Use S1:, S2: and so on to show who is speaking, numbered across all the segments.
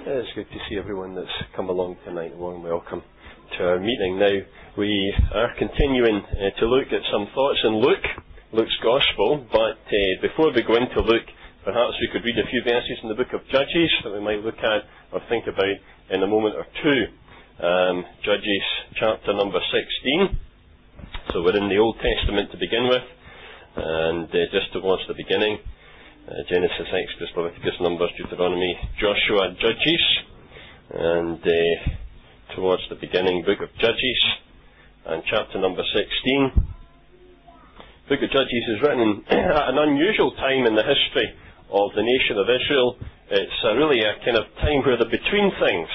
S1: It's good to see everyone that's come along tonight. A warm welcome to our meeting. Now, we are continuing to look at some thoughts in Luke's Gospel, but before we go into Luke, perhaps we could read a few verses in the book of Judges that we might look at or think about in a moment or two. Judges chapter number 16. So we're in the Old Testament to begin with, and just towards the beginning, Genesis, Exodus, Leviticus, Numbers, Deuteronomy, Joshua, Judges, and towards the beginning, book of Judges, and chapter number 16. Book of Judges is written at an unusual time in the history of the nation of Israel. It's really a kind of time where they're between things.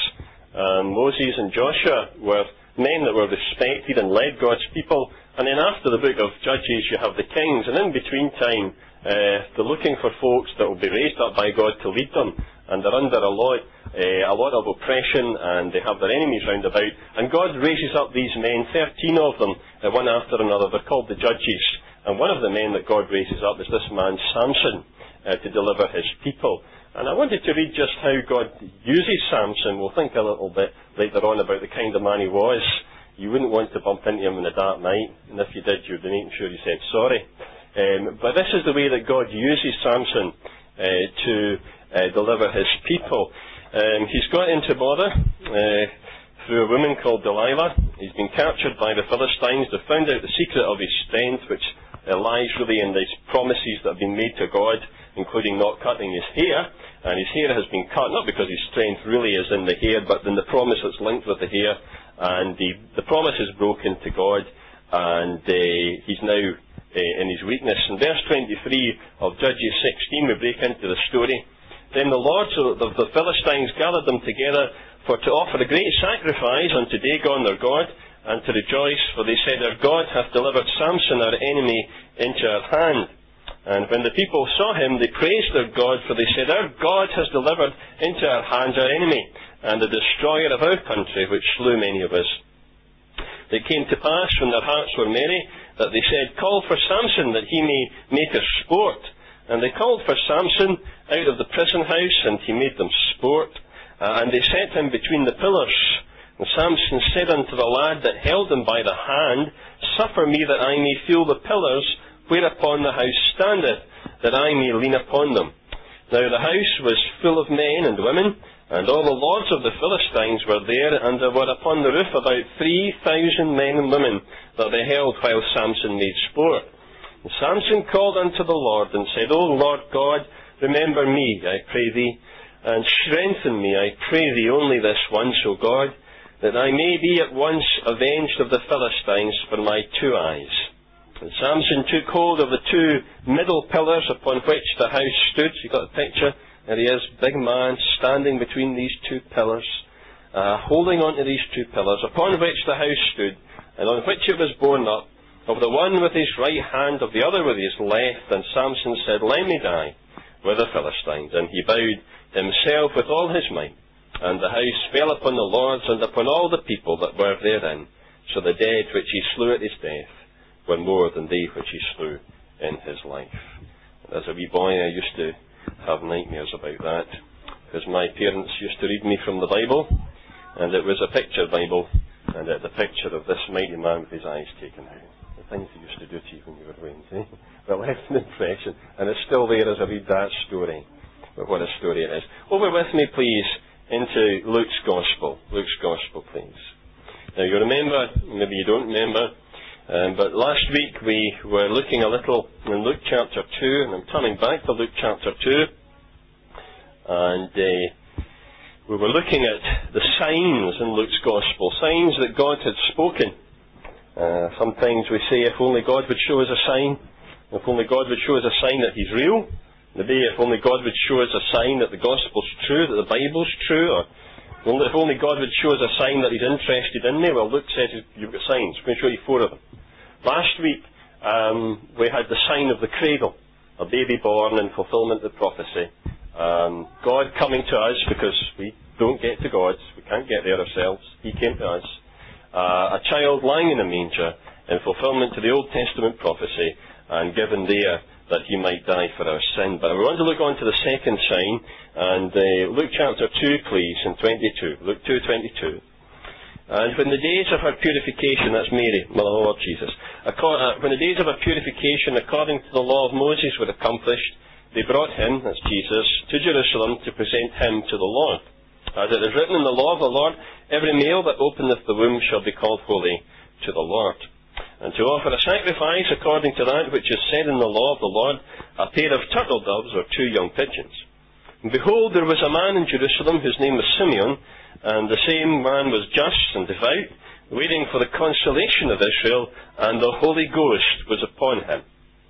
S1: Moses and Joshua were men that were respected and led God's people, and then after the book of Judges you have the kings, and in between time they're looking for folks that will be raised up by God to lead them, and they're under a lot of oppression, and they have their enemies round about, and God raises up these men, 13 of them, one after another. They're called the Judges, and one of the men that God raises up is this man Samson, to deliver his people. And I wanted to read just how God uses Samson. We'll think a little bit later on about the kind of man he was. You wouldn't want to bump into him in the dark night, and if you did, you'd be making sure you said sorry. But this is the way that God uses Samson to deliver his people. He's got into bother through a woman called Delilah. He's been captured by the Philistines. They've found out the secret of his strength, which lies really in these promises that have been made to God, including not cutting his hair. And his hair has been cut, not because his strength really is in the hair, but in the promise that's linked with the hair. And the promise is broken to God, and he's now in his weakness. In verse 23 of Judges 16, we break into the story. Then the lords of the Philistines gathered them together to offer a great sacrifice unto Dagon their god, and to rejoice, for they said, Our God hath delivered Samson our enemy into our hand. And when the people saw him, they praised their God, for they said, Our God has delivered into our hands our enemy, and the destroyer of our country, which slew many of us. It came to pass, when their hearts were merry, that they said, Call for Samson, that he may make us sport. And they called for Samson out of the prison house, and he made them sport. And they set him between the pillars. And Samson said unto the lad that held him by the hand, Suffer me that I may feel the pillars whereupon the house standeth, that I may lean upon them. Now the house was full of men and women, and all the lords of the Philistines were there, and there were upon the roof about 3,000 men and women that they held while Samson made sport. And Samson called unto the Lord, and said, O Lord God, remember me, I pray thee, and strengthen me, I pray thee, only this once, O God, that I may be at once avenged of the Philistines for my two eyes. And Samson took hold of the two middle pillars upon which the house stood. You got the picture? There he is, big man, standing between these two pillars, holding on to these two pillars, upon which the house stood, and on which it was borne up, of the one with his right hand, of the other with his left. And Samson said, Let me die with the Philistines. And he bowed himself with all his might, and the house fell upon the lords and upon all the people that were therein. So the dead which he slew at his death were more than they which he slew in his life. And as a wee boy, I used to have nightmares about that, because my parents used to read me from the Bible, and it was a picture Bible, and the picture of this mighty man with his eyes taken out. The things he used to do to you when you were weaned, But left an impression, and it's still there as I read that story. But what a story it is. Over with me, please, into Luke's Gospel. Luke's Gospel, please. Now you remember, maybe you don't remember, but last week we were looking a little in Luke chapter 2, and I'm turning back to Luke chapter 2, and we were looking at the signs in Luke's Gospel, signs that God had spoken. Sometimes we say, if only God would show us a sign, if only God would show us a sign that He's real, maybe if only God would show us a sign that the Gospel's true, that the Bible's true, or if only God would show us a sign that He's interested in me. Well, Luke says you've got signs. I'm going to show you 4 of them. Last week, we had the sign of the cradle, a baby born in fulfillment of prophecy. God coming to us, because we don't get to God, we can't get there ourselves. He came to us. A child lying in a manger in fulfillment to the Old Testament prophecy, and given there that he might die for our sin. But we want to look on to the second sign, and Luke chapter 2, please, and 22. Luke 2:22. And when the days of her purification, that's Mary, Mother of the Lord Jesus, when the days of her purification according to the law of Moses were accomplished, they brought him, that's Jesus, to Jerusalem to present him to the Lord. As it is written in the law of the Lord, every male that openeth the womb shall be called holy to the Lord. And to offer a sacrifice according to that which is said in the law of the Lord, a pair of turtle doves or 2 young pigeons. And behold, there was a man in Jerusalem whose name was Simeon, and the same man was just and devout, waiting for the consolation of Israel, and the Holy Ghost was upon him.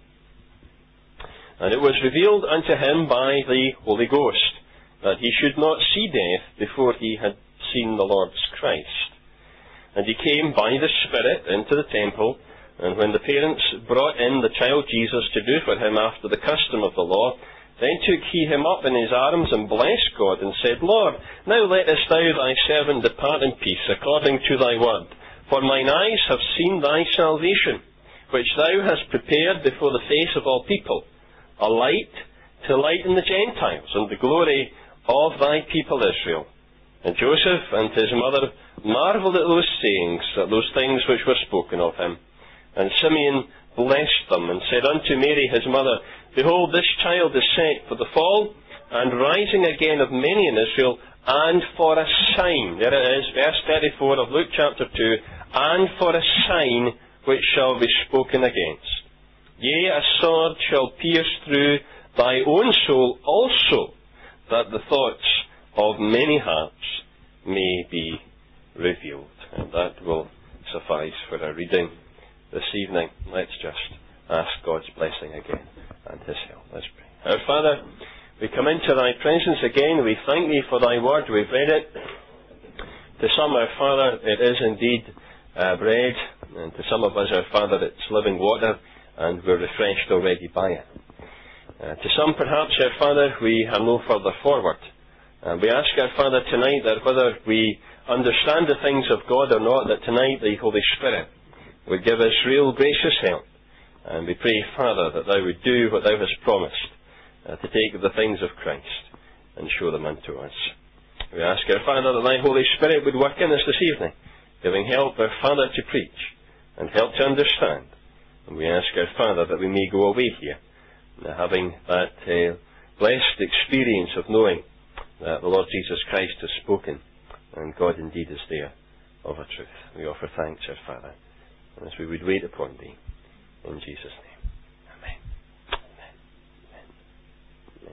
S1: And it was revealed unto him by the Holy Ghost that he should not see death before he had seen the Lord's Christ. And he came by the Spirit into the temple, and when the parents brought in the child Jesus to do for him after the custom of the law, then took he him up in his arms and blessed God, and said, Lord, now lettest thou thy servant depart in peace, according to thy word. For mine eyes have seen thy salvation, which thou hast prepared before the face of all people, a light to lighten the Gentiles, and the glory of thy people Israel. And Joseph and his mother marvelled at those sayings, at those things which were spoken of him. And Simeon blessed them, and said unto Mary his mother, Behold, this child is set for the fall and rising again of many in Israel, and for a sign. There it is, verse 34 of Luke chapter 2, and for a sign which shall be spoken against. Yea, a sword shall pierce through thy own soul also, that the thoughts of many hearts may be revealed. And that will suffice for our reading this evening. Let's just ask God's blessing again and his help. Let's pray. Our Father, we come into thy presence again. We thank thee for thy word. We've read it. To some, our Father, it is indeed bread, and to some of us, our Father, it's living water, and we're refreshed already by it. To some, perhaps, our Father, we have no further forward. And we ask, our Father, tonight that whether we understand the things of God or not, that tonight the Holy Spirit would give us real gracious help. And we pray, Father, that thou would do what thou hast promised, to take the things of Christ and show them unto us. We ask, our Father, that thy Holy Spirit would work in us this evening, giving help, our Father, to preach and help to understand. And we ask, our Father, that we may go away here, having that blessed experience of knowing that the Lord Jesus Christ has spoken, and God indeed is there of a truth. We offer thanks, our Father, and as we would wait upon thee, in Jesus' name. Amen. Amen. Amen.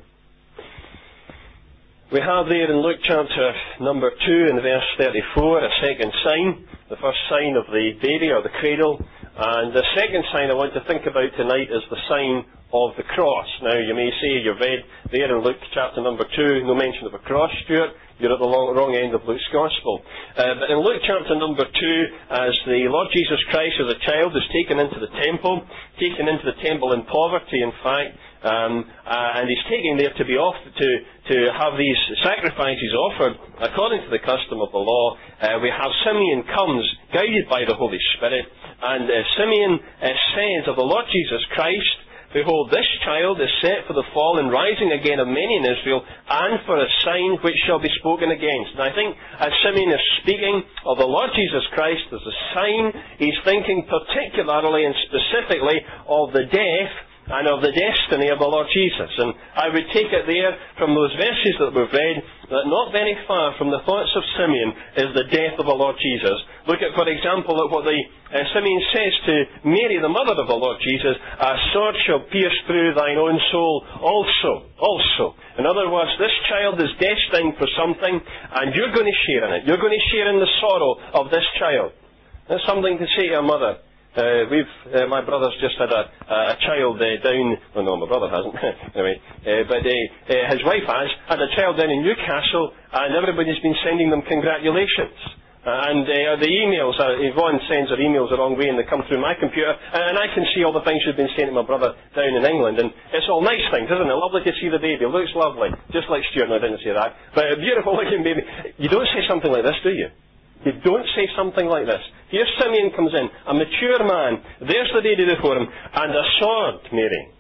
S1: We have there in Luke chapter number 2 and verse 34 a second sign, the first sign of the baby or the cradle, and the second sign I want to think about tonight is the sign of the cross. Now, you may say you've read there in Luke chapter number 2, no mention of a cross, Stuart. You're at the wrong end of Luke's Gospel. But in Luke chapter number 2, as the Lord Jesus Christ as a child is taken into the temple in poverty, in fact, and he's taken there to be off to have these sacrifices offered according to the custom of the law. We have Simeon comes, guided by the Holy Spirit, and Simeon says of the Lord Jesus Christ, Behold, this child is set for the fall and rising again of many in Israel, and for a sign which shall be spoken against. And I think as Simeon is speaking of the Lord Jesus Christ as a sign, he's thinking particularly and specifically of the death and of the destiny of the Lord Jesus. And I would take it there from those verses that we've read, that not very far from the thoughts of Simeon is the death of the Lord Jesus. Look at, for example, at what Simeon says to Mary, the mother of the Lord Jesus, a sword shall pierce through thine own soul also. In other words, this child is destined for something, and you're going to share in it. You're going to share in the sorrow of this child. That's something to say to a mother. My brother's just had a child down. Well, no, my brother hasn't. Anyway, but his wife has had a child down in Newcastle, and everybody's been sending them congratulations. And the emails, Yvonne sends her emails the wrong way, and they come through my computer, and I can see all the things she's been saying to my brother down in England, and it's all nice things, isn't it? Lovely to see the baby. Looks lovely, just like Stuart. No, I didn't say that, but a beautiful looking baby. You don't say something like this, do you? You don't say something like this. Here Simeon comes in, a mature man. There's the baby before him, and a sword, Mary,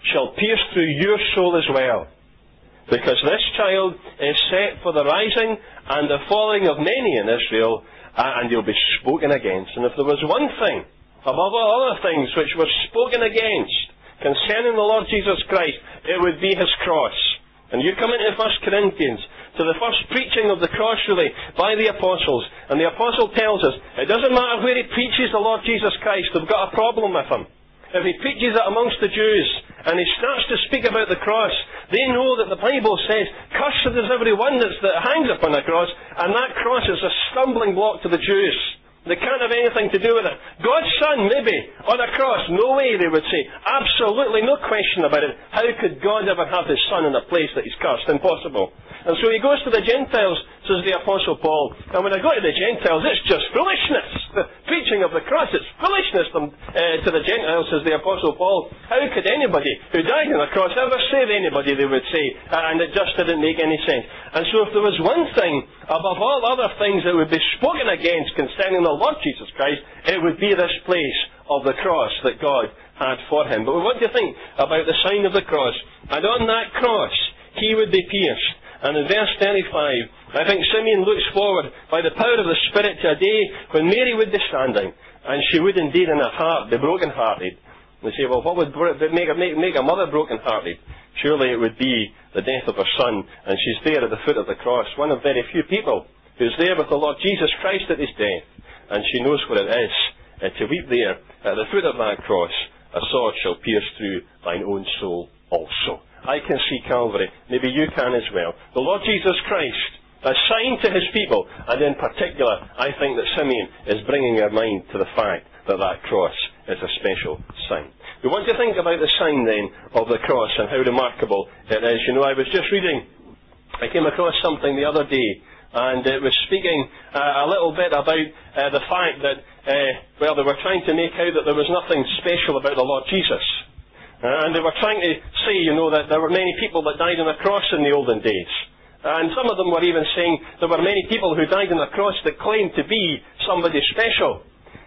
S1: shall pierce through your soul as well. Because this child is set for the rising and the falling of many in Israel, and he'll be spoken against. And if there was one thing, above all other things, which were spoken against concerning the Lord Jesus Christ, it would be his cross. And you come into 1 Corinthians, to the first preaching of the cross really, by the apostles. And the apostle tells us, it doesn't matter where he preaches the Lord Jesus Christ, they've got a problem with him. If he preaches it amongst the Jews, and he starts to speak about the cross, they know that the Bible says, cursed is every one that hangs upon a cross, and that cross is a stumbling block to the Jews. They can't have anything to do with it. God's Son, maybe, on a cross. No way, they would say. Absolutely no question about it. How could God ever have his Son in a place that he's cursed? Impossible. And so he goes to the Gentiles, says the Apostle Paul. And when I go to the Gentiles, it's just foolishness. The preaching of the cross, it's foolishness to the Gentiles, says the Apostle Paul. How could anybody who died on the cross ever save anybody, they would say. And it just didn't make any sense. And so if there was one thing, above all other things, that would be spoken against concerning the Lord Jesus Christ, it would be this place of the cross that God had for him. But we want to think about the sign of the cross. And on that cross, he would be pierced. And in verse 35, I think Simeon looks forward by the power of the Spirit to a day when Mary would be standing, and she would indeed in her heart be broken-hearted. We say, well, what would make a mother broken-hearted? Surely it would be the death of her son, and she's there at the foot of the cross, one of very few people who's there with the Lord Jesus Christ at his death, and she knows what it is to weep there at the foot of that cross. A sword shall pierce through thine own soul also. I can see Calvary. Maybe you can as well. The Lord Jesus Christ, a sign to his people, and in particular, I think that Simeon is bringing our mind to the fact that that cross is a special sign. We want to think about the sign then of the cross and how remarkable it is. You know, I was just reading, I came across something the other day, and it was speaking a little bit about the fact that, they were trying to make out that there was nothing special about the Lord Jesus. And they were trying to say, you know, that there were many people that died on the cross in the olden days. And some of them were even saying there were many people who died on the cross that claimed to be somebody special.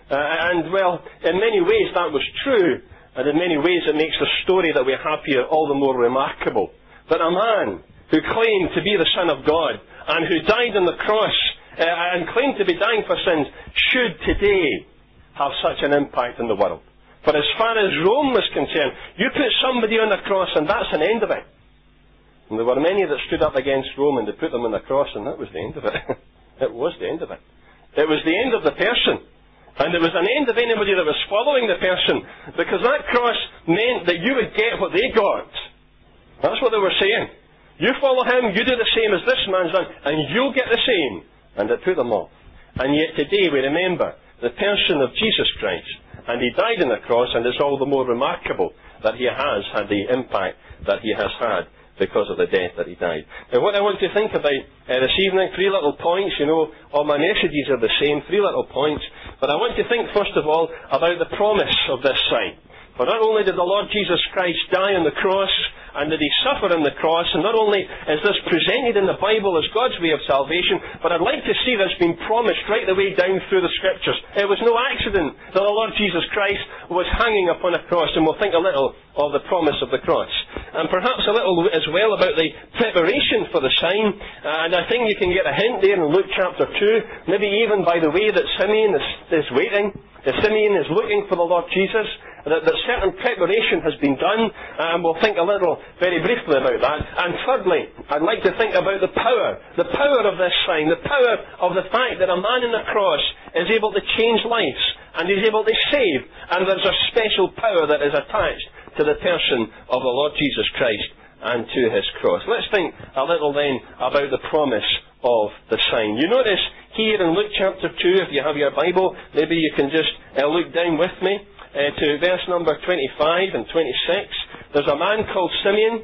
S1: And well, in many ways that was true. And in many ways it makes the story that we have here all the more remarkable. That a man who claimed to be the Son of God and who died on the cross and claimed to be dying for sins should today have such an impact in the world. For as far as Rome was concerned, you put somebody on the cross and that's an end of it. And there were many that stood up against Rome and they put them on the cross and that was the end of it. It was the end of it. It was the end of the person. And it was an end of anybody that was following the person. Because that cross meant that you would get what they got. That's what they were saying. You follow him, you do the same as this man's done, and you'll get the same. And it put them off. And yet today we remember the person of Jesus Christ. And he died on the cross, and it's all the more remarkable that he has had the impact that he has had because of the death that he died. Now what I want to think about this evening, 3 little points, you know, all my messages are the same, 3 little points, but I want to think first of all about the promise of this sign. For not only did the Lord Jesus Christ die on the cross, and did he suffer on the cross, and not only is this presented in the Bible as God's way of salvation, but I'd like to see this being promised right the way down through the Scriptures. It was no accident that the Lord Jesus Christ was hanging upon a cross, and we'll think a little of the promise of the cross. And perhaps a little as well about the preparation for the sign, and I think you can get a hint there in Luke chapter 2, maybe even by the way that Simeon is waiting. Simeon is looking for the Lord Jesus, that certain preparation has been done, and we'll think a little, very briefly about that. And thirdly, I'd like to think about the power of this sign, the power of the fact that a man on the cross is able to change lives, and is able to save, and there's a special power that is attached to the person of the Lord Jesus Christ and to his cross. Let's think a little then about the promise of the sign. You notice here in Luke chapter 2, if you have your Bible, maybe you can just look down with me to verse number 25 and 26. There's a man called Simeon.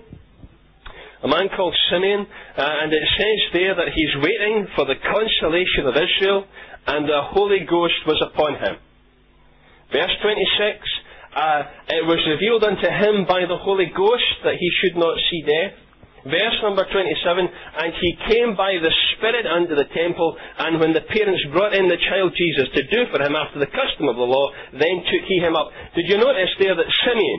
S1: And it says there that he's waiting for the consolation of Israel, and the Holy Ghost was upon him. Verse 26, it was revealed unto him by the Holy Ghost that he should not see death. Verse number 27, and he came by the Spirit unto the temple, and when the parents brought in the child Jesus to do for him after the custom of the law, then took he him up. Did you notice there that Simeon,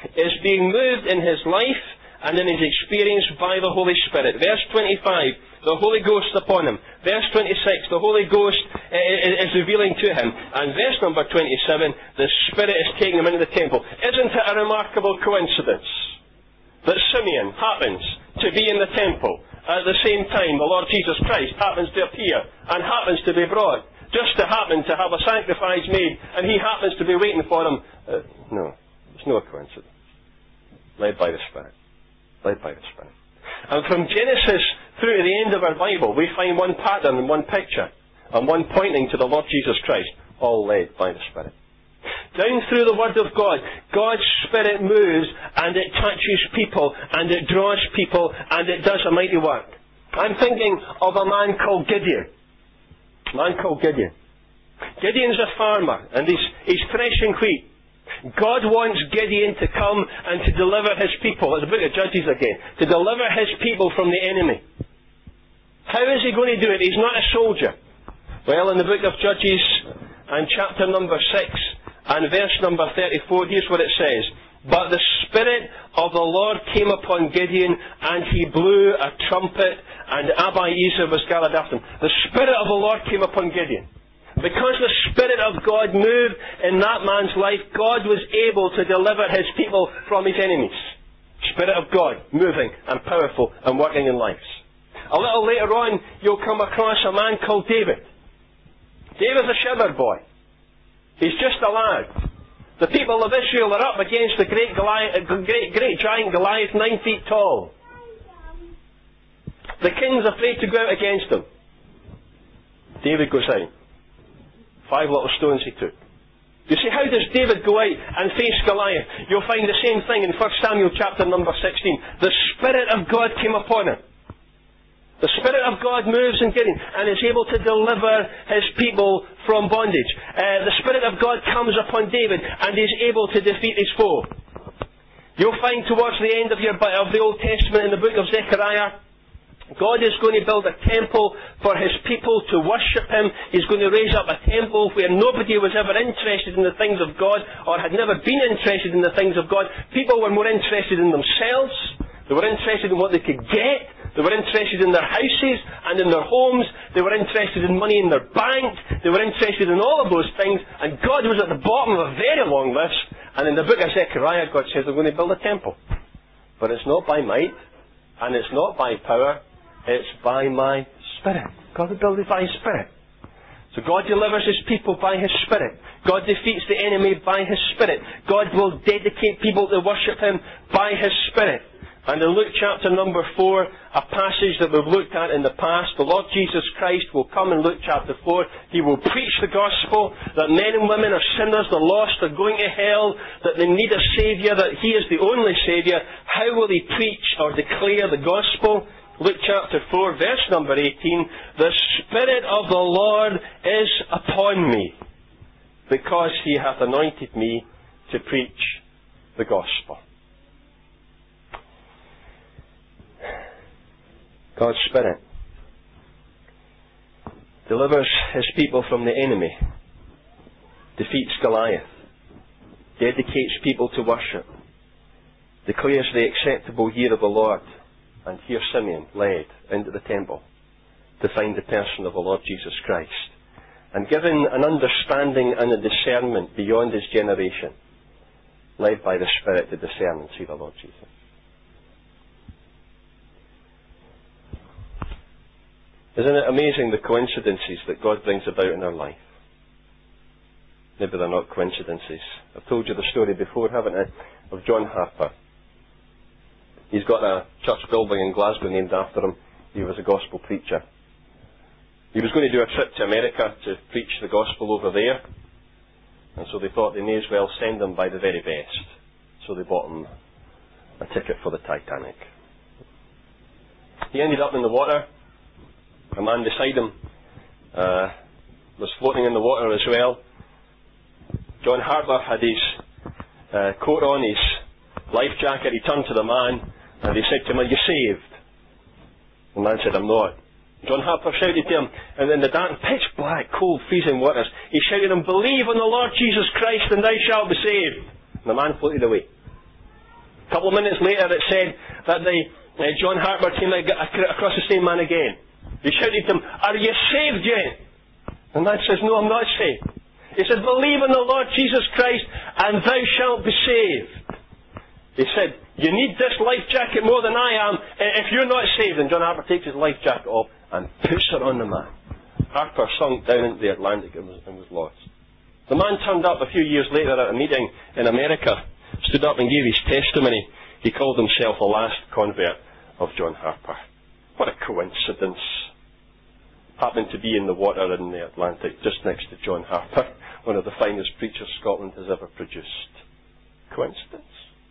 S1: is being moved in his life and in his experience by the Holy Spirit. Verse 25, the Holy Ghost upon him. Verse 26, the Holy Ghost is revealing to him. And verse number 27, the Spirit is taking him into the temple. Isn't it a remarkable coincidence that Simeon happens to be in the temple at the same time the Lord Jesus Christ happens to appear and happens to be brought, just to happen to have a sacrifice made, and he happens to be waiting for him? No, it's no coincidence. Led by the Spirit. Led by the Spirit. And from Genesis through to the end of our Bible, we find one pattern and one picture, and one pointing to the Lord Jesus Christ, all led by the Spirit. Down through the Word of God, God's Spirit moves, and it touches people, and it draws people, and it does a mighty work. I'm thinking of a man called Gideon. A man called Gideon. Gideon's a farmer, and he's threshing wheat. God wants Gideon to come and to deliver his people. It's the book of Judges again. To deliver his people from the enemy. How is he going to do it? He's not a soldier. Well, in the book of Judges, and chapter number 6, and verse number 34, here's what it says. But the Spirit of the Lord came upon Gideon, and he blew a trumpet, and Abiezer was gathered after him. The Spirit of the Lord came upon Gideon. Because the Spirit of God moved in that man's life, God was able to deliver his people from his enemies. Spirit of God moving and powerful and working in lives. A little later on, you'll come across a man called David. David's a shepherd boy. He's just a lad. The people of Israel are up against the great giant Goliath, 9 feet tall. The king's afraid to go out against him. David goes out. 5 little stones he took. You see, how does David go out and face Goliath? You'll find the same thing in 1 Samuel chapter number 16. The Spirit of God came upon him. The Spirit of God moves in Gideon and is able to deliver his people from bondage. The Spirit of God comes upon David and is able to defeat his foe. You'll find towards the end of the Old Testament in the book of Zechariah, God is going to build a temple for his people to worship him. He's going to raise up a temple where nobody was ever interested in the things of God or had never been interested in the things of God. People were more interested in themselves. They were interested in what they could get. They were interested in their houses and in their homes. They were interested in money in their bank. They were interested in all of those things. And God was at the bottom of a very long list. And in the book of Zechariah, God says they're going to build a temple. But it's not by might. And it's not by power. It's by my Spirit. God will build it by His Spirit. So God delivers His people by His Spirit. God defeats the enemy by His Spirit. God will dedicate people to worship Him by His Spirit. And in Luke chapter number 4, a passage that we've looked at in the past, the Lord Jesus Christ will come in Luke chapter 4. He will preach the gospel, that men and women are sinners, they're lost, they're going to hell, that they need a Saviour, that He is the only Saviour. How will He preach or declare the gospel? Luke chapter 4, verse number 18, the Spirit of the Lord is upon me, because He hath anointed me to preach the gospel. God's Spirit delivers His people from the enemy, defeats Goliath, dedicates people to worship, declares the acceptable year of the Lord. And here Simeon led into the temple to find the person of the Lord Jesus Christ. And given an understanding and a discernment beyond his generation, led by the Spirit to discern and see the Lord Jesus. Isn't it amazing the coincidences that God brings about in our life? Maybe they're not coincidences. I've told you the story before, haven't I, of John Harper. He's got a church building in Glasgow named after him. He was a gospel preacher. He was going to do a trip to America to preach the gospel over there. And so they thought they may as well send him by the very best. So they bought him a ticket for the Titanic. He ended up in the water. A man beside him was floating in the water as well. John Harper had his coat on, his life jacket. He turned to the man and he said to him, "Are you saved?" The man said, "I'm not." John Harper shouted to him, and in the dark, pitch black, cold, freezing waters, he shouted to him, "Believe on the Lord Jesus Christ and thou shalt be saved." And the man floated away.
S2: A couple of minutes later it said that John Harper came across the same man again. He shouted to him, "Are you saved yet?" The man says, "No, I'm not saved." He said, "Believe in the Lord Jesus Christ and thou shalt be saved." He said, "You need this life jacket more than I am if you're not saved." And John Harper takes his life jacket off and puts it on the man. Harper sunk down into the Atlantic and was lost. The man turned up a few years later at a meeting in America, stood up and gave his testimony. He called himself the last convert of John Harper. What a coincidence. Happened to be in the water in the Atlantic just next to John Harper, one of the finest preachers Scotland has ever produced. Coincidence?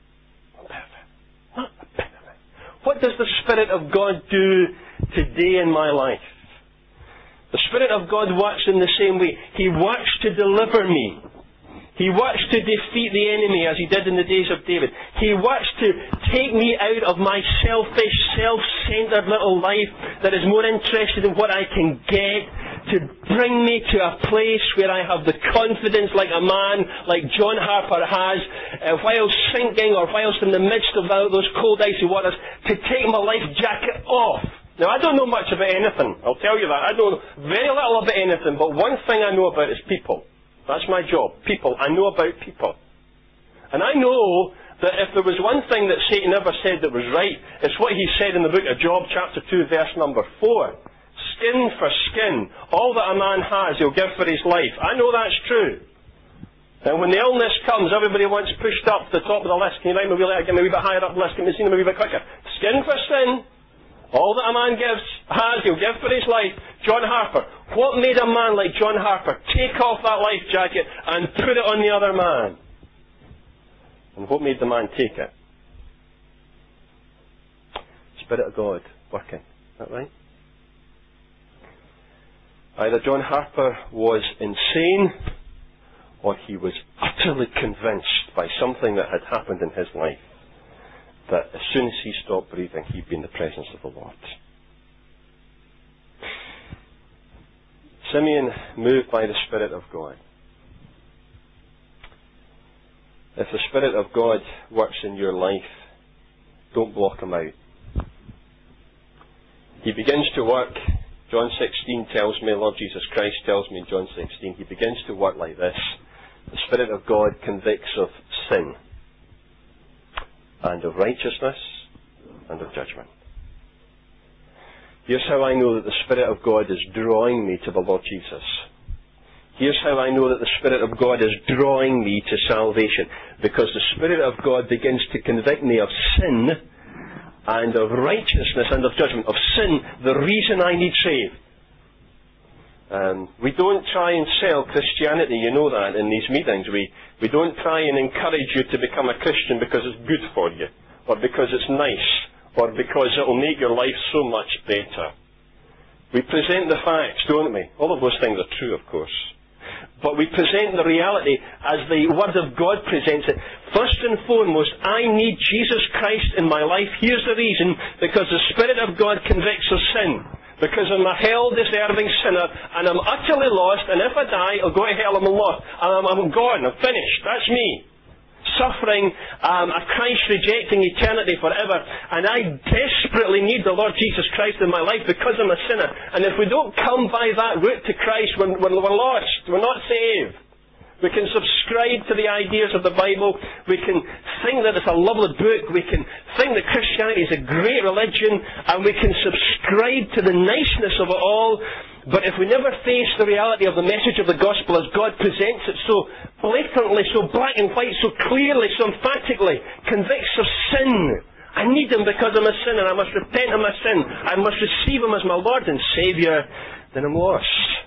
S2: Not a bit of it. What does the Spirit of God do today in my life? The Spirit of God works in the same way. He works to deliver me. He works to defeat the enemy as he did in the days of David. He works to take me out of my selfish, self-centered little life that is more interested in what I can get, to bring me to a place where I have the confidence like a man like John Harper has, while sinking or whilst in the midst of those cold icy waters, to take my life jacket off. Now, I don't know much about anything. I'll tell you that. I know very little about anything, but one thing I know about is people. That's my job. People. I know about people. And I know that if there was one thing that Satan ever said that was right, it's what he said in the book of Job, chapter 2, verse number 4. Skin for skin. All that a man has, he'll give for his life. I know that's true. And when the illness comes, everybody wants pushed up to the top of the list. Can you line me a wee bit, get me a wee bit higher up the list? Can you see them a wee bit quicker? Skin for skin. All that a man has, he'll give for his life. John Harper. What made a man like John Harper take off that life jacket and put it on the other man? And what made the man take it? Spirit of God working. Is that right? Either John Harper was insane, or he was utterly convinced by something that had happened in his life that as soon as he stopped breathing, he'd be in the presence of the Lord. Simeon, moved by the Spirit of God. If the Spirit of God works in your life, don't block him out. He begins to work. John 16 tells me, Lord Jesus Christ tells me in John 16, he begins to work like this. The Spirit of God convicts of sin, and of righteousness, and of judgment. Here's how I know that the Spirit of God is drawing me to the Lord Jesus. Here's how I know that the Spirit of God is drawing me to salvation. Because the Spirit of God begins to convict me of sin, and of righteousness, and of judgment. Of sin, the reason I need saved. We don't try and sell Christianity, you know that, in these meetings. We don't try and encourage you to become a Christian because it's good for you, or because it's nice, or because it'll make your life so much better. We present the facts, don't we? All of those things are true, of course. But we present the reality as the Word of God presents it. First and foremost, I need Jesus Christ in my life. Here's the reason: because the Spirit of God convicts of sin. Because I'm a hell-deserving sinner, and I'm utterly lost, and if I die, I'll go to hell, I'm lost. I'm gone, I'm finished. That's me. Suffering a Christ-rejecting eternity forever. And I desperately need the Lord Jesus Christ in my life because I'm a sinner. And if we don't come by that route to Christ, we're lost. We're not saved. We can subscribe to the ideas of the Bible. We can think that it's a lovely book. We can think that Christianity is a great religion. And we can subscribe to the niceness of it all. But if we never face the reality of the message of the gospel as God presents it so blatantly, so black and white, so clearly, so emphatically, convicts of sin. I need Him because I'm a sinner. I must repent of my sin. I must receive Him as my Lord and Saviour. Then I'm lost.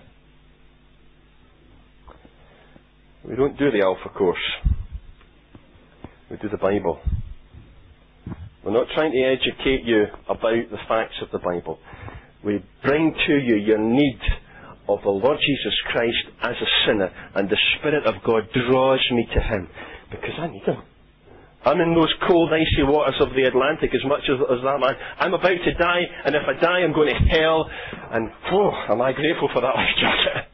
S2: We don't do the Alpha course. We do the Bible. We're not trying to educate you about the facts of the Bible. We bring to you your need of the Lord Jesus Christ as a sinner, and the Spirit of God draws me to Him because I need Him. I'm in those cold, icy waters of the Atlantic as much as that man. I'm about to die, and if I die, I'm going to hell. And, am I grateful for that life jacket.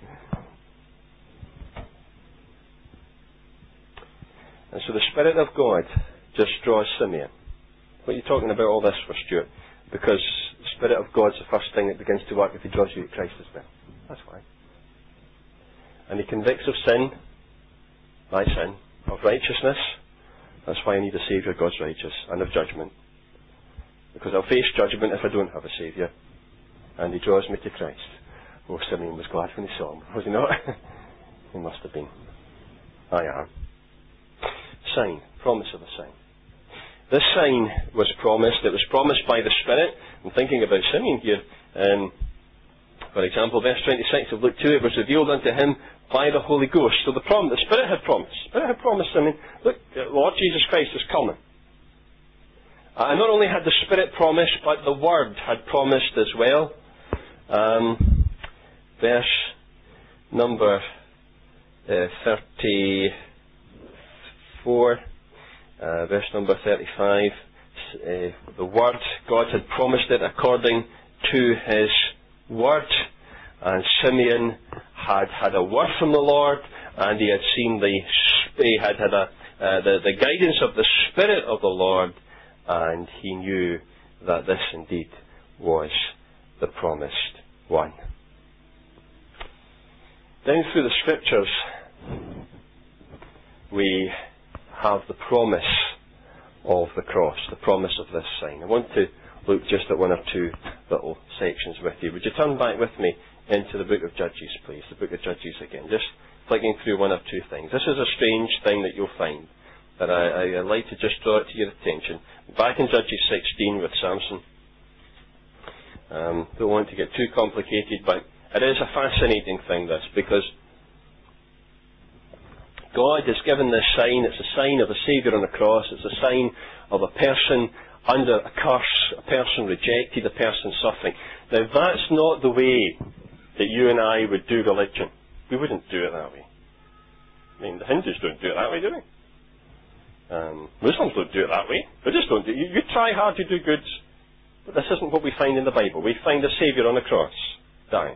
S2: And so the Spirit of God draws Simeon. What are you talking about all this for, Stuart? Because the Spirit of God's the first thing that begins to work if He draws you to Christ as well. That's why. And He convicts of sin, my sin, of righteousness. That's why I need a Saviour, God's righteous, and of judgment. Because I'll face judgment if I don't have a Saviour. And He draws me to Christ. Oh, Simeon was glad when he saw Him, was he not? He must have been. I am. Sign. Promise of a sign. This sign was promised. It was promised by the Spirit. I'm thinking about Simeon here. For example, verse 26 of Luke 2, it was revealed unto him by the Holy Ghost. So the Spirit had promised. The Spirit had promised Simeon, look, Lord Jesus Christ is coming. And not only had the Spirit promised, but the Word had promised as well. Verse number 34, verse number 35, the Word, God had promised it according to His Word, and Simeon had had a word from the Lord, and he had seen the guidance of the Spirit of the Lord, and he knew that this indeed was the promised one. Down through the Scriptures, we have the promise of the cross, the promise of this sign. I want to look just at one or two little sections with you. Would you turn back with me into the book of Judges, please? The book of Judges again. Just flicking through one or two things. This is a strange thing that you'll find that I'd like to just draw it to your attention. Back in Judges 16 with Samson. Don't want to get too complicated, but it is a fascinating thing, this, because God has given this sign. It's a sign of a Saviour on the cross. It's a sign of a person under a curse, a person rejected, a person suffering. Now, that's not the way that you and I would do religion. We wouldn't do it that way. I mean, the Hindus don't do it that way, do they? Muslims don't do it that way. They just don't do it. You try hard to do good, but this isn't what we find in the Bible. We find a Saviour on the cross, dying.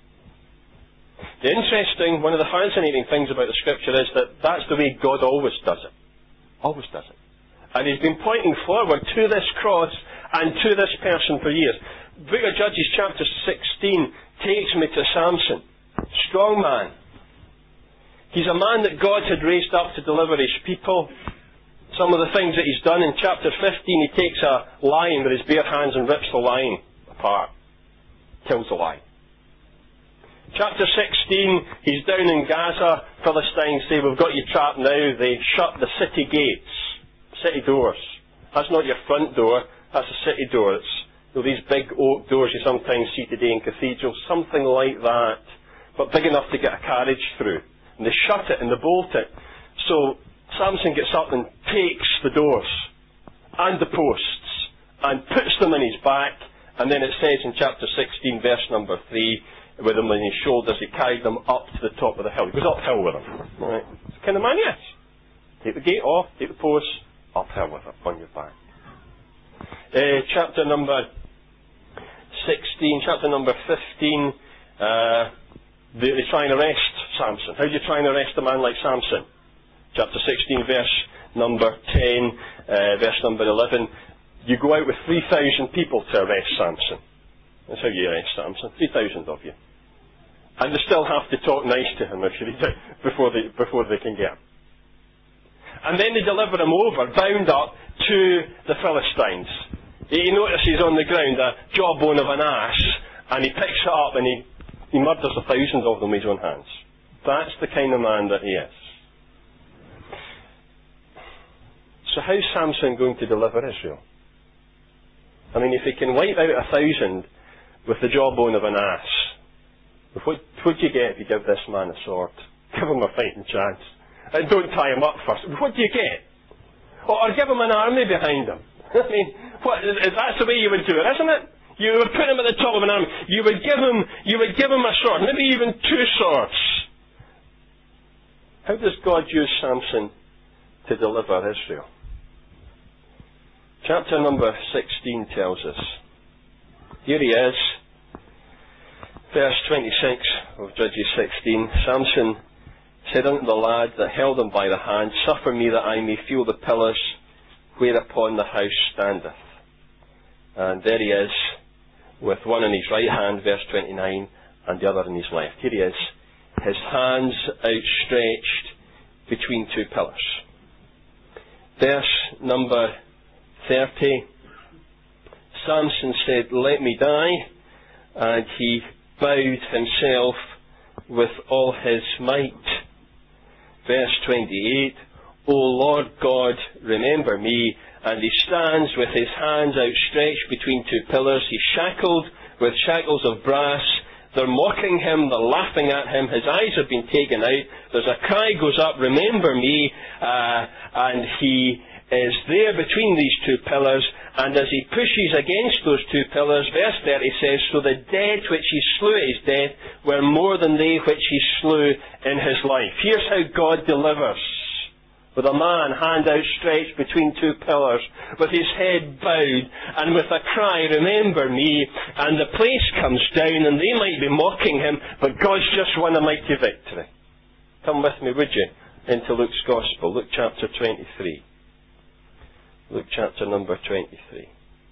S2: One of the fascinating things about the Scripture is that that's the way God always does it. Always does it. And He's been pointing forward to this cross and to this person for years. Book of Judges chapter 16 takes me to Samson. Strong man. He's a man that God had raised up to deliver His people. Some of the things that he's done in chapter 15, he takes a lion with his bare hands and rips the lion apart. Kills the lion. Chapter 16, he's down in Gaza. Philistines say, we've got you trapped now. They shut the city gates, city doors. That's not your front door, that's a city door. It's these big oak doors you sometimes see today in cathedrals, something like that, but big enough to get a carriage through. And they shut it and they bolt it. So Samson gets up and takes the doors and the posts and puts them in his back, and then it says in chapter 16, verse number 3, with them on his shoulders, he carried them up to the top of the hill. He goes uphill with them. Right. It's the kind of man he is. Take the gate off, take the post, uphill with it on your back. Chapter number 16, chapter number 15, they try and arrest Samson. How do you try and arrest a man like Samson? Chapter 16, verse number 10, verse number 11. You go out with 3,000 people to arrest Samson. That's how you arrest Samson. 3,000 of you. And they still have to talk nice to him before they can get him. And then they deliver him over, bound up, to the Philistines. He notices on the ground a jawbone of an ass, and he picks it up and he murders 1,000 of them with his own hands. That's the kind of man that he is. So how's Samson going to deliver Israel? I mean, if he can wipe out 1,000 with the jawbone of an ass, what do you get if you give this man a sword? Give him a fighting chance. And don't tie him up first. What do you get? Or give him an army behind him. I mean, that's the way you would do it, isn't it? You would put him at the top of an army. You would give him a sword, maybe even 2 swords. How does God use Samson to deliver Israel? Chapter number 16 tells us. Here he is. Verse 26 of Judges 16. Samson said unto the lad that held him by the hand, Suffer me that I may feel the pillars
S1: whereupon the house standeth. And there he is, with one in his right hand, verse 29, and the other in his left. Here he is, his hands outstretched between two pillars. Verse number 30, Samson said, "Let me die," and he bowed himself with all his might. Verse 28, "O Lord God, remember me," and he stands with his hands outstretched between two pillars. He's shackled with shackles of brass. They're mocking him, they're laughing at him, his eyes have been taken out. There's a cry goes up, "Remember me," and he is there between these two pillars, and as he pushes against those two pillars, verse 30 says, "So the dead which he slew at his death were more than they which he slew in his life." Here's how God delivers. With a man, hand outstretched between two pillars, with his head bowed, and with a cry, "Remember me," and the place comes down, and they might be mocking him, but God's just won a mighty victory. Come with me, would you, into Luke's Gospel, Luke chapter 23. Luke chapter number 23.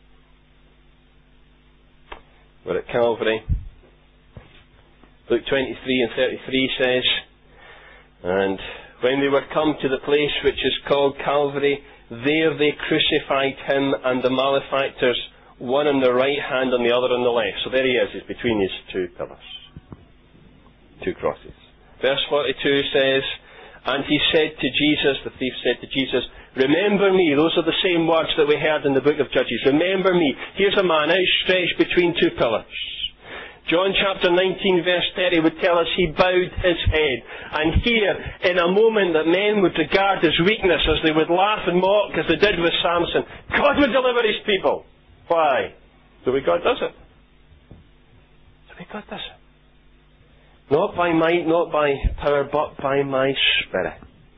S1: We're at Calvary. Luke 23 and 33 says, "And when they were come to the place which is called Calvary, there they crucified him and the malefactors, one on the right hand and the other on the left." So there he is, he's between his two pillars. Two crosses. Verse 42 says, "And he said to Jesus," the thief said to Jesus, "Remember me." Those are the same words that we heard in the book of Judges. Remember me. Here's a man outstretched between two pillars. John chapter 19 verse 30 would tell us he bowed his head. And here, in a moment that men would regard as weakness, as they would laugh and mock, as they did with Samson, God would deliver his people. Why? The way God does it. The way God does it. Not by might, not by power, but by my Spirit.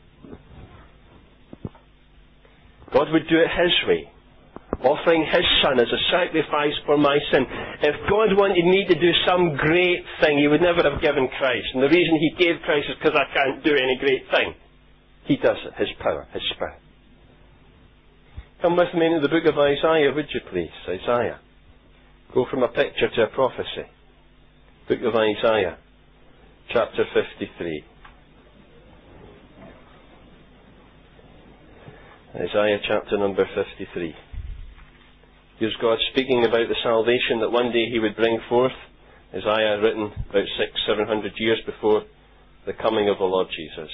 S1: God would do it His way, offering His Son as a sacrifice for my sin. If God wanted me to do some great thing, He would never have given Christ. And the reason He gave Christ is because I can't do any great thing. He does it, His power, His Spirit. Come with me into the book of Isaiah, would you please? Isaiah. Go from a picture to a prophecy. Book of Isaiah, chapter 53. Isaiah chapter number 53. Here's God speaking about the salvation that one day He would bring forth. Isaiah written about 600-700 years before the coming of the Lord Jesus.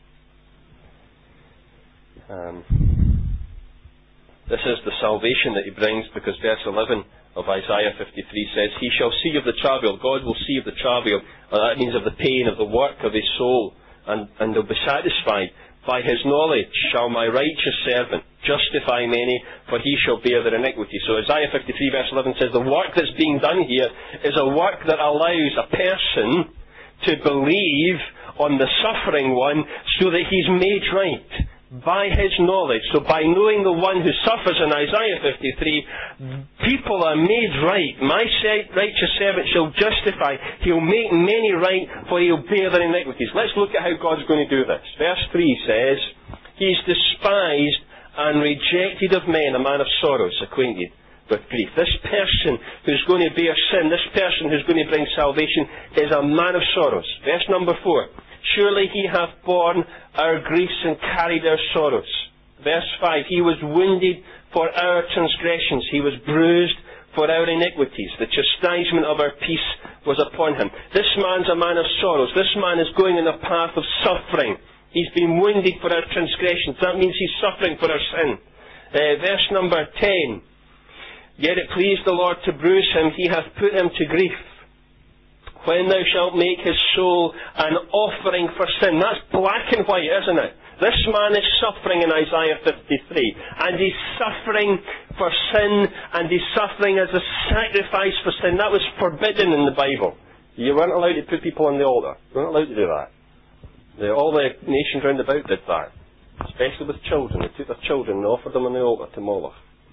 S1: This is the salvation that He brings, because verse 11 of Isaiah 53 says, "He shall see of the travail," God will see of the travail, that means of the pain, of the work of His soul, and He'll be satisfied. "By His knowledge shall my righteous servant justify many, for he shall bear their iniquity." So Isaiah 53 verse 11 says the work that's being done here is a work that allows a person to believe on the suffering one so that he's made right by His knowledge. So by knowing the one who suffers in Isaiah 53, people are made right. "My righteous servant shall justify." He'll make many right, for He'll bear their iniquities. Let's look at how God's going to do this. Verse 3 says, "He's despised and rejected of men, a man of sorrows, acquainted with grief." This person who's going to bear sin, this person who's going to bring salvation, is a man of sorrows. Verse number 4. "Surely He hath borne our griefs and carried our sorrows." Verse 5. "He was wounded for our transgressions. He was bruised for our iniquities. The chastisement of our peace was upon Him." This man's a man of sorrows. This man is going in a path of suffering. He's been wounded for our transgressions. That means he's suffering for our sin. Verse number 10. "Yet it pleased the Lord to bruise Him. He hath put Him to grief. When thou shalt make his soul an offering for sin." That's black and white, isn't it? This man is suffering in Isaiah 53. And he's suffering for sin, and he's suffering as a sacrifice for sin. That was forbidden in the Bible. You weren't allowed to put people on the altar. You weren't allowed to do that. All the nations round about did that. Especially with children. They took their children and offered them on the altar to Moloch.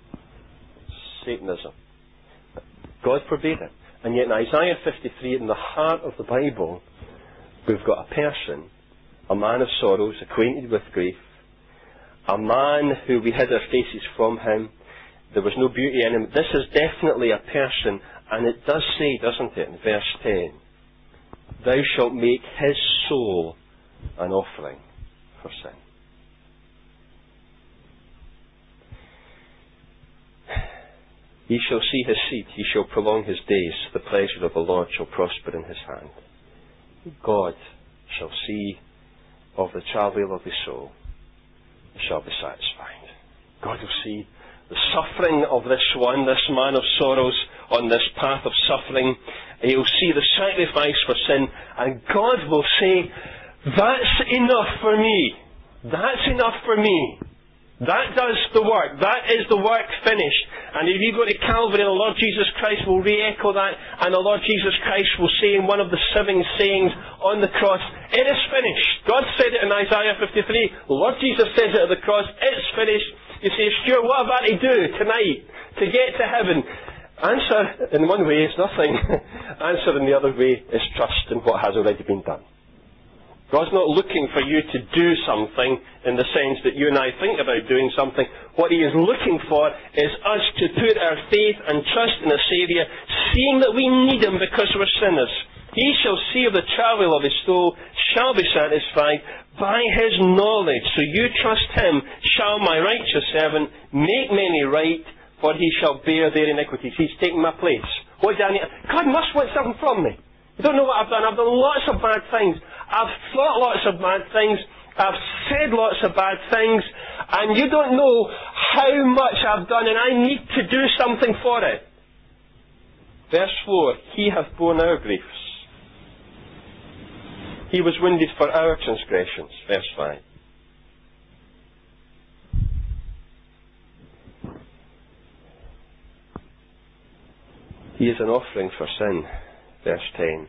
S1: Satanism. God forbade it. And yet in Isaiah 53, in the heart of the Bible, we've got a person, a man of sorrows, acquainted with grief, a man who we hid our faces from him. There was no beauty in him. This is definitely a person, and it does say, doesn't it, in verse 10, thou shalt make his soul an offering for sin. He shall see his seed, he shall prolong his days, the pleasure of the Lord shall prosper in his hand. God shall see of the travail of his soul, and shall be satisfied. God will see the suffering of this one, this man of sorrows, on this path of suffering. He'll see the sacrifice for sin, and God will say, that's enough for me. That's enough for me. That does the work. That is the work finished. And if you go to Calvary, the Lord Jesus Christ will re-echo that, and the Lord Jesus Christ will say in one of the 7 sayings on the cross, it is finished. God said it in Isaiah 53. The Lord Jesus says it at the cross, it's finished. You say, Stuart, what have I to do tonight to get to heaven? Answer in one way is nothing. Answer in the other way is trust in what has already been done. God's not looking for you to do something in the sense that you and I think about doing something. What He is looking for is us to put our faith and trust in a Saviour, seeing that we need Him because we're sinners. He shall see of the travail of his soul, shall be satisfied by his knowledge. So you trust him, shall my righteous servant make many right, for he shall bear their iniquities. He's taken my place. What do I need? God must want something from me. You don't know what I've done. I've done lots of bad things. I've thought lots of bad things. I've said lots of bad things. And you don't know how much I've done, and I need to do something for it. Verse 4, he hath borne our griefs. He was wounded for our transgressions. Verse 5. He is an offering for sin. Verse 10.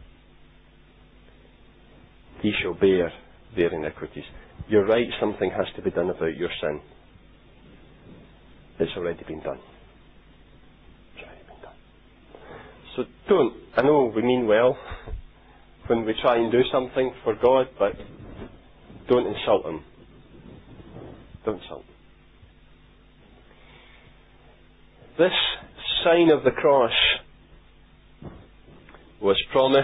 S1: He shall bear their iniquities. You're right, something has to be done about your sin. It's already been done. It's already been done. So don't, I know we mean well when we try and do something for God, but don't insult Him. Don't insult Him. This sign of the cross was promised,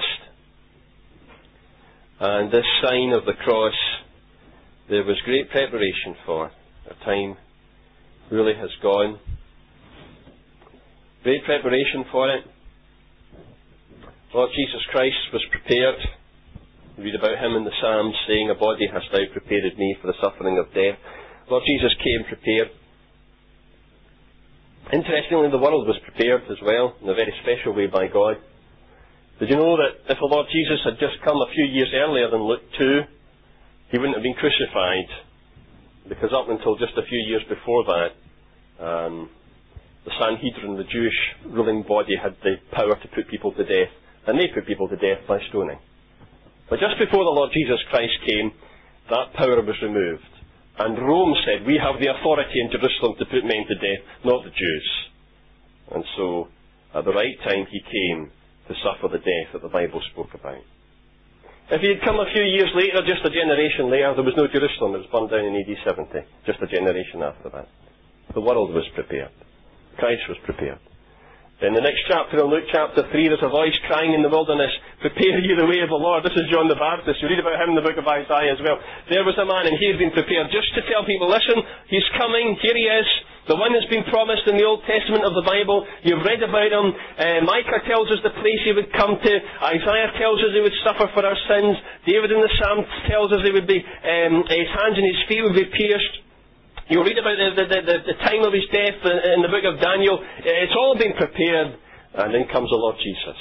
S1: and this sign of the cross there was great preparation for. Our time really has gone. Great preparation for it. Lord Jesus Christ was prepared. We read about him in the Psalms saying, a body hast thou prepared me for the suffering of death. Lord Jesus came prepared. Interestingly, the world was prepared as well, in a very special way by God. Did you know that if the Lord Jesus had just come a few years earlier than Luke 2, he wouldn't have been crucified? Because up until just a few years before that, the Sanhedrin, the Jewish ruling body, had the power to put people to death. And they put people to death by stoning. But just before the Lord Jesus Christ came, that power was removed. And Rome said, we have the authority in Jerusalem to put men to death, not the Jews. And so, at the right time, he came to suffer the death that the Bible spoke about. If he had come a few years later, just a generation later, there was no Jerusalem. It was burned down in AD 70, just a generation after that. The world was prepared. Christ was prepared. In the next chapter, in Luke chapter 3, there's a voice crying in the wilderness, prepare ye the way of the Lord. This is John the Baptist. You read about him in the book of Isaiah as well. There was a man, and he had been prepared just to tell people, listen, he's coming, here he is, the one that's been promised in the Old Testament of the Bible. You've read about him. Micah tells us the place he would come to. Isaiah tells us he would suffer for our sins. David in the Psalm tells us he would be, his hands and his feet would be pierced. You read about the time of his death in the book of Daniel. It's all been prepared, and then comes the Lord Jesus.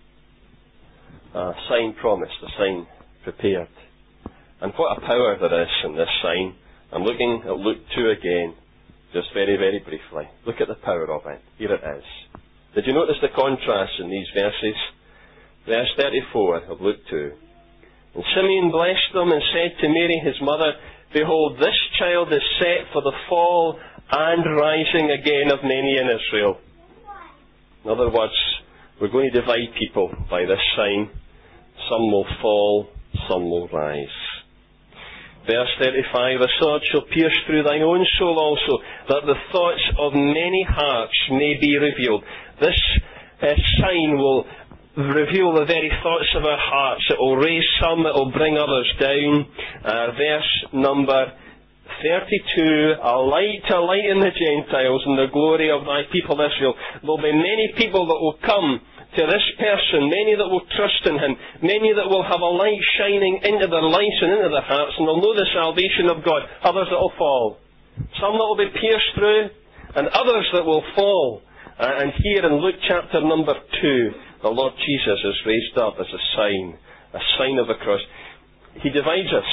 S1: A sign promised, a sign prepared. And what a power there is in this sign. I'm looking at Luke 2 again, just very, very briefly. Look at the power of it. Here it is. Did you notice the contrast in these verses? Verse 34 of Luke 2. And Simeon blessed them and said to Mary his mother, behold, this child is set for the fall and rising again of many in Israel. In other words, we're going to divide people by this sign. Some will fall, some will rise. Verse 35, a sword shall pierce through thine own soul also, that the thoughts of many hearts may be revealed. This sign will reveal the very thoughts of our hearts. It will raise some, it will bring others down. Verse number 32, a light to lighten the Gentiles and the glory of thy people Israel. There will be many people that will come to this person, many that will trust in him, many that will have a light shining into their lives and into their hearts, and they'll know the salvation of God. Others that will fall. Some that will be pierced through, and others that will fall. And here in Luke chapter number 2, the Lord Jesus is raised up as a sign of the cross. He divides us.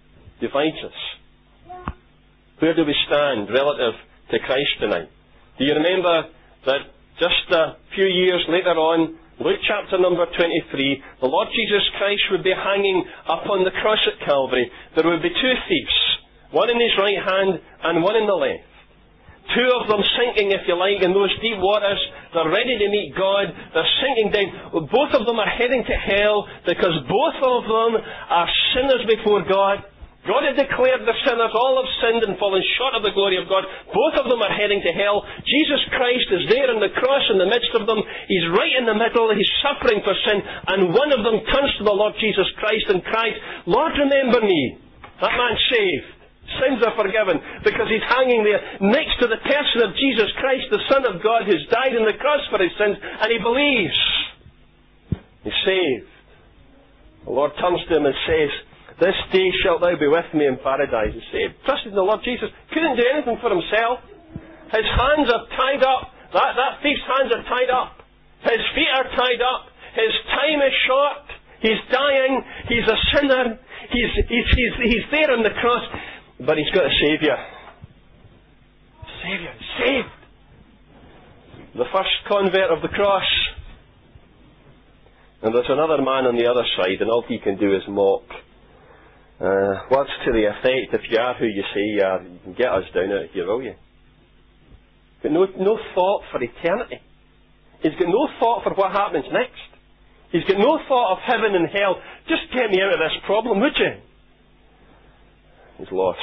S1: Where do we stand relative to Christ tonight? Do you remember that just a few years later on, Luke chapter number 23, the Lord Jesus Christ would be hanging upon the cross at Calvary. There would be two thieves, one in his right hand and one in the left. Two of them sinking, if you like, in those deep waters. They're ready to meet God. They're sinking down. Both of them are heading to hell because both of them are sinners before God. God had declared the sinners all have sinned and fallen short of the glory of God. Both of them are heading to hell. Jesus Christ is there on the cross in the midst of them. He's right in the middle. He's suffering for sin. And one of them turns to the Lord Jesus Christ and cries, Lord, remember me. That man's saved. Sins are forgiven because he's hanging there next to the person of Jesus Christ, the Son of God, who's died on the cross for his sins, and he believes. He's saved. The Lord turns to him and says, this day shalt thou be with me in paradise. He saved. Trusted in the Lord Jesus. Couldn't do anything for himself. His hands are tied up. That thief's hands are tied up. His feet are tied up. His time is short. He's dying. He's a sinner. He's there on the cross. But he's got a Saviour. Saviour. Saved. The first convert of the cross. And there's another man on the other side, and all he can do is mock. Words to the effect, if you are who you say you are, you can get us down out of here, will you? But no thought for eternity. He's got no thought for what happens next. He's got no thought of heaven and hell. Just get me out of this problem, would you? He's lost.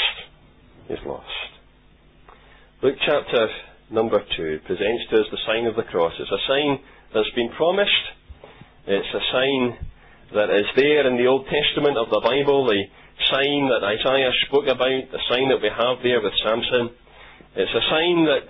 S1: Luke chapter number 2 presents to us the sign of the cross. It's a sign that's been promised. It's a sign that is there in the Old Testament of the Bible, the sign that Isaiah spoke about, the sign that we have there with Samson. It's a sign that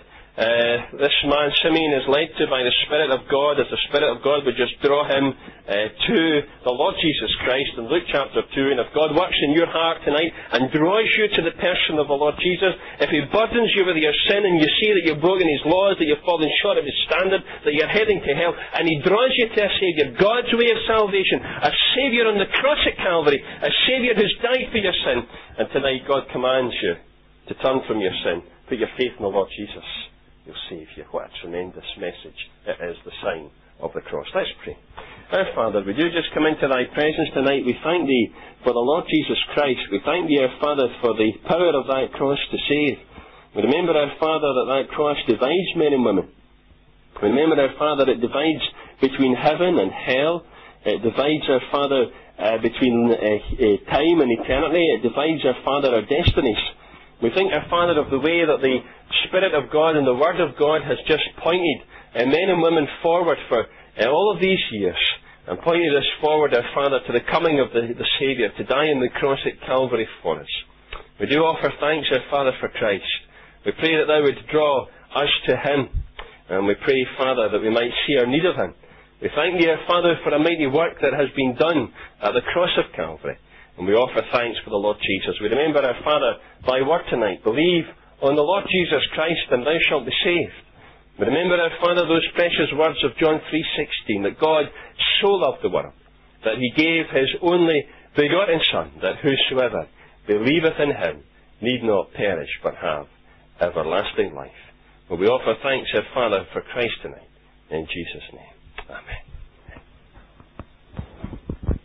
S1: this man Simeon is led to by the Spirit of God, as the Spirit of God would just draw him to the Lord Jesus Christ in Luke chapter 2. And if God works in your heart tonight and draws you to the person of the Lord Jesus, if He burdens you with your sin and you see that you've broken His laws, that you've fallen short of His standard, that you're heading to hell, and He draws you to a Saviour, God's way of salvation, a Saviour on the cross at Calvary, a Saviour who's died for your sin, and tonight God commands you to turn from your sin, put your faith in the Lord Jesus. He'll save you. What a tremendous message it is, the sign of the cross. Let's pray. Our Father, we do just come into Thy presence tonight. We thank Thee for the Lord Jesus Christ. We thank Thee, our Father, for the power of that cross to save. We remember, our Father, that cross divides men and women. We remember, our Father, it divides between heaven and hell. It divides, our Father, between time and eternity. It divides, our Father, our destinies. We think, our Father, of the way that the Spirit of God and the Word of God has just pointed men and women forward for all of these years, and pointed us forward, our Father, to the coming of the Saviour, to die on the cross at Calvary for us. We do offer thanks, our Father, for Christ. We pray that Thou would draw us to Him, and we pray, Father, that we might see our need of Him. We thank Thee, our Father, for a mighty work that has been done at the cross of Calvary. And we offer thanks for the Lord Jesus. We remember, our Father, Thy word tonight. Believe on the Lord Jesus Christ and thou shalt be saved. We remember, our Father, those precious words of John 3:16, that God so loved the world, that He gave His only begotten Son, that whosoever believeth in Him need not perish, but have everlasting life. Well, we offer thanks, our Father, for Christ tonight. In Jesus' name. Amen.